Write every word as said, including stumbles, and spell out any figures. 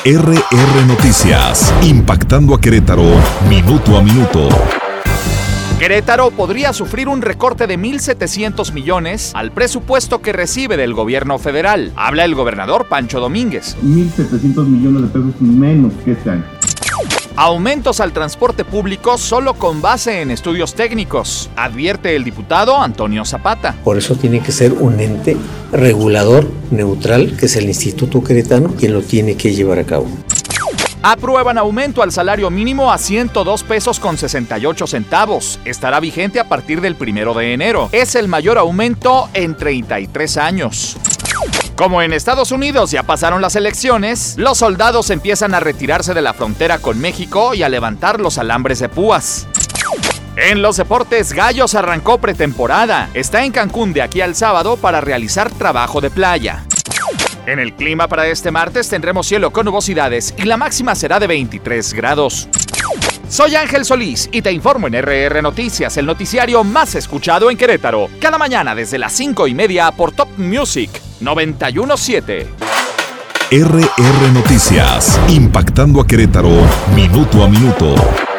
R R Noticias, impactando a Querétaro, minuto a minuto. Querétaro podría sufrir un recorte de mil setecientos millones al presupuesto que recibe del gobierno federal. Habla el gobernador Pancho Domínguez. mil setecientos millones de pesos menos que este año. Aumentos al transporte público solo con base en estudios técnicos, advierte el diputado Antonio Zapata. Por eso tiene que ser un ente regulador neutral, que es el Instituto Queretano, quien lo tiene que llevar a cabo. Aprueban aumento al salario mínimo a ciento dos pesos con sesenta y ocho centavos. Estará vigente a partir del primero de enero. Es el mayor aumento en treinta y tres años. Como en Estados Unidos ya pasaron las elecciones, los soldados empiezan a retirarse de la frontera con México y a levantar los alambres de púas. En los deportes, Gallos arrancó pretemporada. Está en Cancún de aquí al sábado para realizar trabajo de playa. En el clima para este martes tendremos cielo con nubosidades y la máxima será de veintitrés grados. Soy Ángel Solís y te informo en R R Noticias, el noticiario más escuchado en Querétaro. Cada mañana desde las cinco y media por Top Music noventa y uno punto siete. R R Noticias, impactando a Querétaro, minuto a minuto.